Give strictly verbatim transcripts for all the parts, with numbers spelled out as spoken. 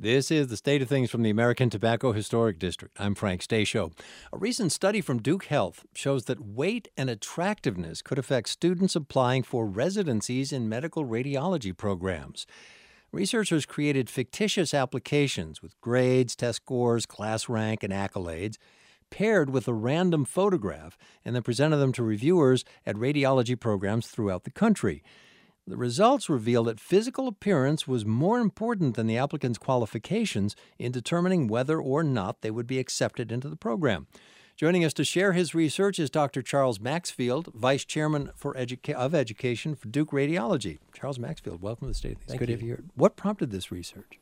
This is the State of Things from the American Tobacco Historic District. I'm Frank Stasio. A recent study from Duke Health shows that weight and attractiveness could affect students applying for residencies in medical radiology programs. Researchers created fictitious applications with grades, test scores, class rank, and accolades, paired with a random photograph, and then presented them to reviewers at radiology programs throughout the country. The results revealed that physical appearance was more important than the applicant's qualifications in determining whether or not they would be accepted into the program. Joining us to share his research is Doctor Charles Maxfield, Vice Chairman for Educa- of Education for Duke Radiology. Charles Maxfield, welcome to the State of Things. Thank Good you. to have you here. What prompted this research?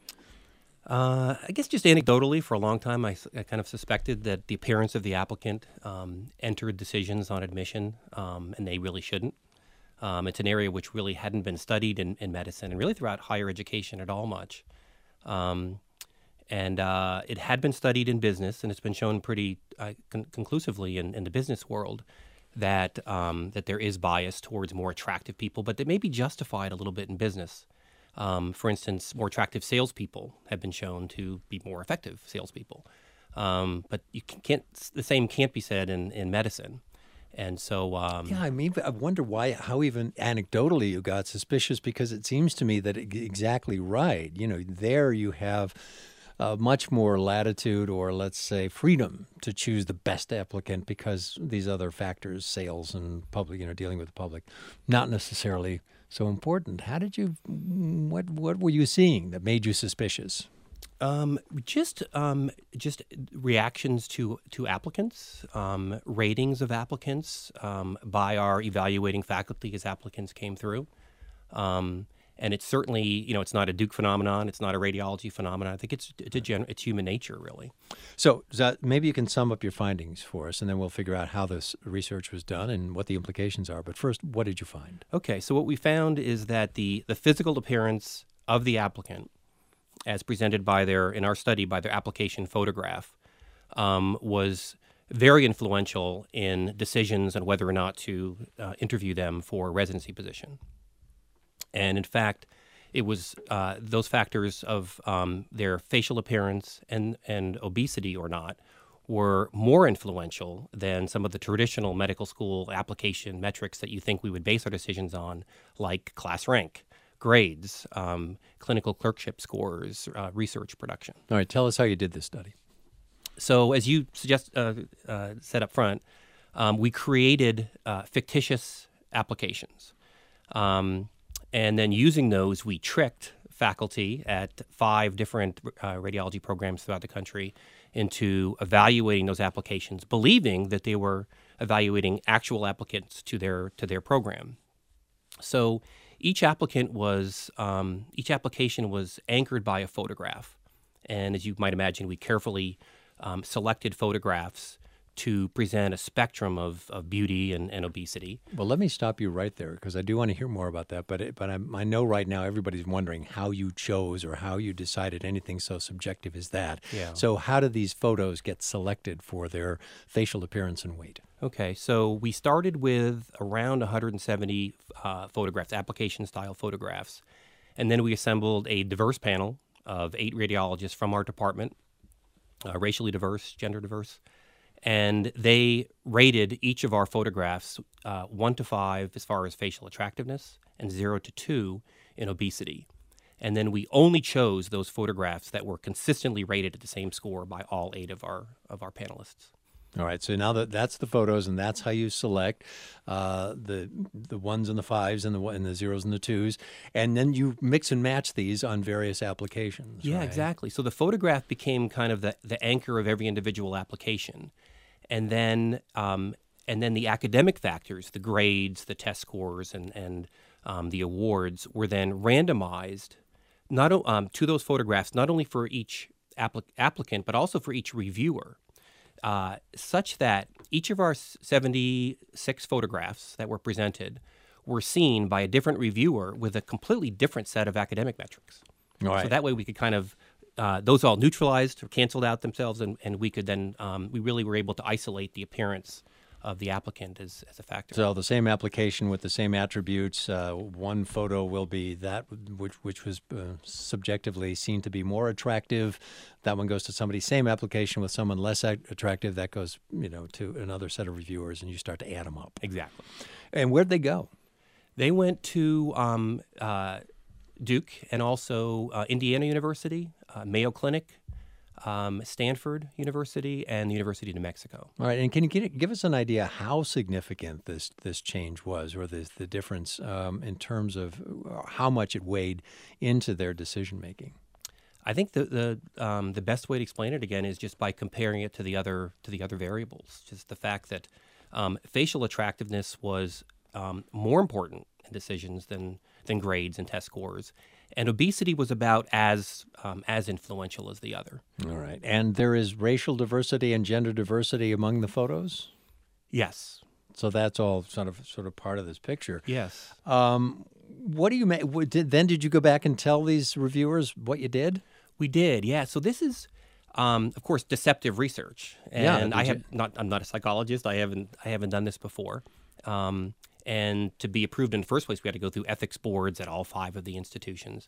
Uh, I guess just anecdotally, for a long time, I, I kind of suspected that the appearance of the applicant um, entered decisions on admission, um, and they really shouldn't. Um, it's an area which really hadn't been studied in, in medicine and really throughout higher education at all much. Um, and uh, it had been studied in business, and it's been shown pretty uh, con- conclusively in, in the business world that um, that there is bias towards more attractive people, but that may be justified a little bit in business. Um, for instance, more attractive salespeople have been shown to be more effective salespeople. Um, but you can't. The same can't be said in, in medicine. And so, um, Yeah, I mean, I wonder why, how even anecdotally you got suspicious, because it seems to me that it, exactly right. You know, there you have uh, much more latitude, or let's say freedom, to choose the best applicant because these other factors, sales and public, you know, dealing with the public, not necessarily so important. How did you, what, what were you seeing that made you suspicious? Um, just um, just reactions to to applicants, um, ratings of applicants um, by our evaluating faculty as applicants came through, um, and it's certainly, you know, it's not a Duke phenomenon, it's not a radiology phenomenon. I think it's it's a gen- it's human nature, really. So that, maybe you can sum up your findings for us, and then we'll figure out how this research was done and what the implications are. But first, what did you find? Okay, so what we found is that the the physical appearance of the applicant, as presented by their, in our study, by their application photograph, um, was very influential in decisions on whether or not to uh, interview them for a residency position. And in fact, it was uh, those factors of um, their facial appearance and, and obesity or not were more influential than some of the traditional medical school application metrics that you think we would base our decisions on, like class rank, grades, um, clinical clerkship scores, uh, research production. All right, tell us how you did this study. So as you suggest, uh, uh, said up front, um, we created uh, fictitious applications. Um, and then using those, we tricked faculty at five different uh, radiology programs throughout the country into evaluating those applications, believing that they were evaluating actual applicants to their to their program. So each applicant was, um, each application was anchored by a photograph. And as you might imagine, we carefully um, selected photographs to present a spectrum of, of beauty and, and obesity. Well, let me stop you right there, because I do want to hear more about that. But it, but I'm, I know right now everybody's wondering how you chose or how you decided anything so subjective as that. Yeah. So how did these photos get selected for their facial appearance and weight? Okay, so we started with around one hundred seventy uh, photographs, application-style photographs, and then we assembled a diverse panel of eight radiologists from our department, uh, racially diverse, gender diverse, and they rated each of our photographs uh, one to five as far as facial attractiveness and zero to two in obesity. And then we only chose those photographs that were consistently rated at the same score by all eight of our of our panelists. All right, so now that that's the photos, and that's how you select uh, the the ones and the fives and the and the zeros and the twos, and then you mix and match these on various applications. Yeah, right? exactly. So the photograph became kind of the, the anchor of every individual application, and then um, and then the academic factors, the grades, the test scores, and and um, the awards were then randomized not o- um, to those photographs, not only for each applic- applicant but also for each reviewer. Uh, such that each of our seventy-six photographs that were presented were seen by a different reviewer with a completely different set of academic metrics. All right. So that way we could kind of, uh, those all neutralized or canceled out themselves, and, and we could then, um, we really were able to isolate the appearance of the applicant as, as a factor. So the same application with the same attributes, uh, one photo will be that which which was uh, subjectively seen to be more attractive. That one goes to somebody. Same application with someone less attractive, that goes, you know, to another set of reviewers, and you start to add them up. Exactly. And where'd they go? They went to um, uh, Duke and also uh, Indiana University, uh, Mayo Clinic, Um, Stanford University, and the University of New Mexico. All right, and can you get, give us an idea how significant this this change was, or the the difference um, in terms of how much it weighed into their decision making? I think the the um, the best way to explain it again is just by comparing it to the other to the other variables. Just the fact that um, facial attractiveness was um, more important in decisions than than grades and test scores. And obesity was about as um, as influential as the other. All right. And there is racial diversity and gender diversity among the photos? Yes. So that's all sort of sort of part of this picture. Yes. Um, what do you make? What did, then did you go back and tell these reviewers what you did? We did, yeah. So this is, um, of course, deceptive research. And Yeah, I have you? not. I'm not a psychologist. I haven't. I haven't done this before. Um, And to be approved in the first place, we had to go through ethics boards at all five of the institutions.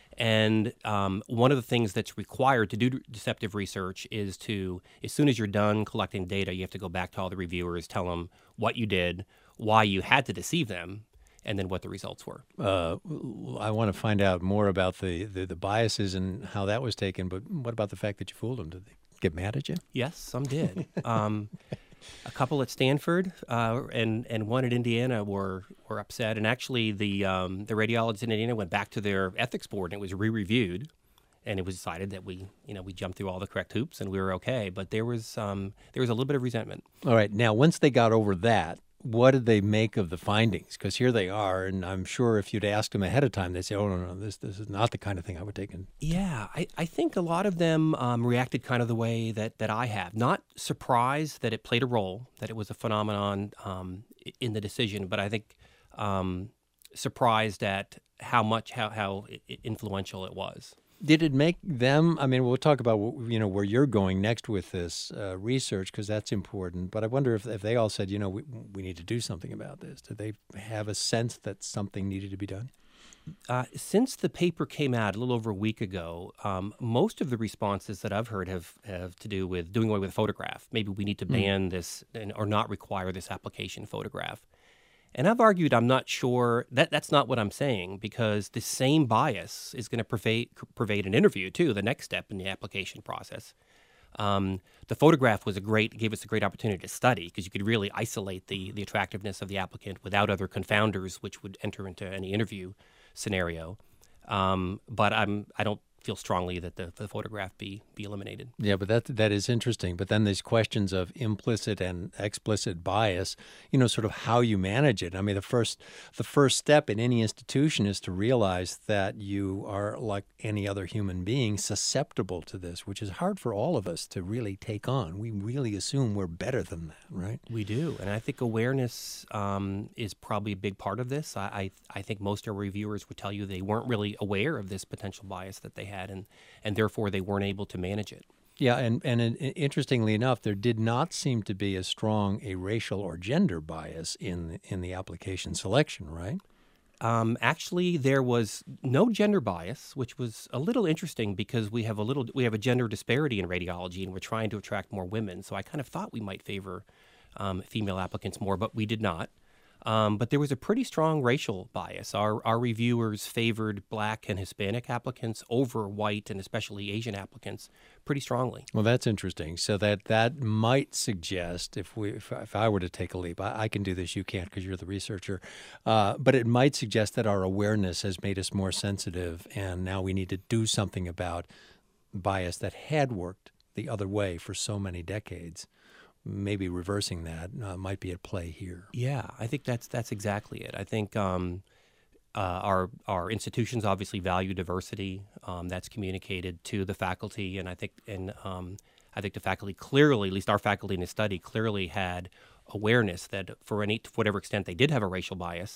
And um, one of the things that's required to do deceptive research is to, as soon as you're done collecting data, you have to go back to all the reviewers, tell them what you did, why you had to deceive them, and then what the results were. Uh, I want to find out more about the, the, the biases and how that was taken, but what about the fact that you fooled them? Did they get mad at you? Yes, some did. um, A couple at Stanford uh, and and one at Indiana were were upset, and actually the um, the radiologists in Indiana went back to their ethics board and it was re-reviewed, and it was decided that we you know we jumped through all the correct hoops and we were okay. But there was um, there was a little bit of resentment. All right. Now, once they got over that, what did they make of the findings? Because here they are, and I'm sure if you'd asked them ahead of time, they'd say, "Oh no, no, this this is not the kind of thing I would take in." Yeah, I, I think a lot of them um, reacted kind of the way that, that I have. Not surprised that it played a role, that it was a phenomenon um, in the decision, but I think um, surprised at how much, how, how influential it was. Did it make them? I mean, we'll talk about you know where you're going next with this uh, research because that's important. But I wonder if, if they all said, you know, we we need to do something about this. Did they have a sense that something needed to be done? Uh, since the paper came out a little over a week ago, um, most of the responses that I've heard have, have to do with doing away with photograph. Maybe we need to ban mm. this and, or not require this application photograph. And I've argued I'm not sure that that's not what I'm saying because the same bias is going to pervade, pervade an interview too, the next step in the application process. Um, the photograph was a great, gave us a great opportunity to study because you could really isolate the, the attractiveness of the applicant without other confounders which would enter into any interview scenario. Um, but I'm, I don't feel strongly that the, the photograph be be eliminated. Yeah, but that that is interesting. But then these questions of implicit and explicit bias, you know, sort of how you manage it. I mean, the first the first step in any institution is to realize that you are like any other human being susceptible to this, which is hard for all of us to really take on. We really assume we're better than that, right? We do, and I think awareness um, is probably a big part of this. I, I I think most of our reviewers would tell you they weren't really aware of this potential bias that they had, and and therefore they weren't able to manage it. Yeah, and, and and interestingly enough, there did not seem to be as strong a racial or gender bias in in the application selection, right? Um, actually, there was no gender bias, which was a little interesting because we have a little we have a gender disparity in radiology, and we're trying to attract more women. So I kind of thought we might favor um, female applicants more, but we did not. Um, but there was a pretty strong racial bias. Our our reviewers favored Black and Hispanic applicants over white and especially Asian applicants pretty strongly. Well, that's interesting. So that that might suggest, if we if, if I were to take a leap, I, I can do this. You can't because you're the researcher. Uh, but it might suggest that our awareness has made us more sensitive, and now we need to do something about bias that had worked the other way for so many decades. Maybe reversing that uh, might be at play here. Yeah, I think that's that's exactly it. I think um, uh, our our institutions obviously value diversity. Um, that's communicated to the faculty, and I think and um, I think the faculty clearly, at least our faculty in the study, clearly had awareness that for any to whatever extent they did have a racial bias,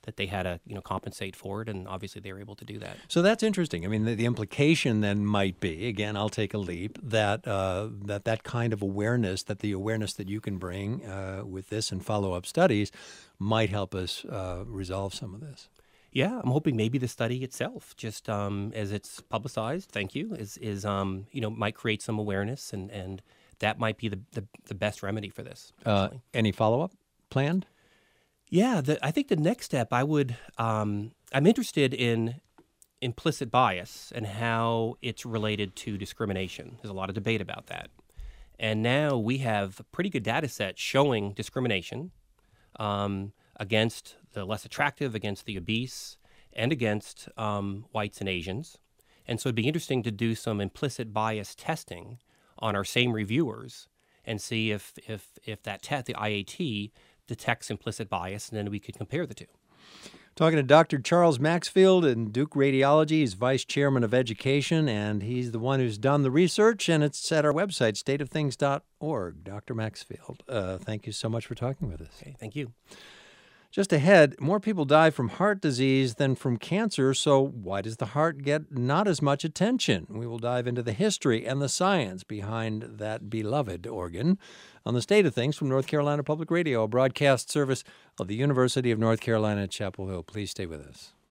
that they had to, you know, compensate for it, and obviously they were able to do that. So that's interesting. I mean, the, the implication then might be, again, I'll take a leap, that uh, that that kind of awareness, that the awareness that you can bring uh, with this and follow-up studies might help us uh, resolve some of this. Yeah, I'm hoping maybe the study itself, just um, as it's publicized, thank you, is is um, you know, might create some awareness, and, and that might be the, the, the best remedy for this. Uh, any follow-up planned? Yeah, the, I think the next step I would, um, I'm interested in implicit bias and how it's related to discrimination. There's a lot of debate about that. And now we have a pretty good data set showing discrimination um, against the less attractive, against the obese, and against um, whites and Asians. And so it'd be interesting to do some implicit bias testing on our same reviewers and see if, if, if that test, the I A T, detects implicit bias, and then we could compare the two. Talking to Doctor Charles Maxfield in Duke Radiology. He's Vice Chairman of Education, and he's the one who's done the research, and it's at our website, state of things dot org. Doctor Maxfield, uh, thank you so much for talking with us. Okay, thank you. Just ahead, more people die from heart disease than from cancer, so why does the heart get not as much attention? We will dive into the history and the science behind that beloved organ on the State of Things from North Carolina Public Radio, a broadcast service of the University of North Carolina at Chapel Hill. Please stay with us.